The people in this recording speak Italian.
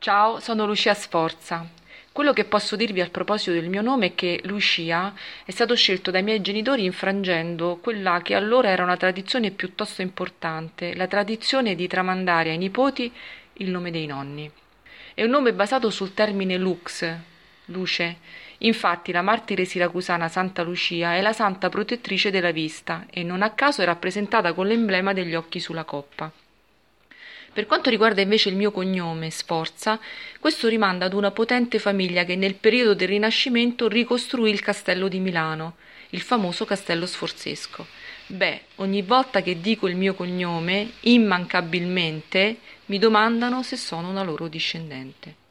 Ciao, sono Lucia Sforza. Quello che posso dirvi al proposito del mio nome è che Lucia è stato scelto dai miei genitori infrangendo quella che allora era una tradizione piuttosto importante, la tradizione di tramandare ai nipoti il nome dei nonni. È un nome basato sul termine lux, luce. Infatti la martire siracusana Santa Lucia è la santa protettrice della vista e non a caso è rappresentata con l'emblema degli occhi sulla coppa. Per quanto riguarda invece il mio cognome, Sforza, questo rimanda ad una potente famiglia che nel periodo del Rinascimento ricostruì il castello di Milano, il famoso castello sforzesco. Beh, ogni volta che dico il mio cognome, immancabilmente mi domandano se sono una loro discendente.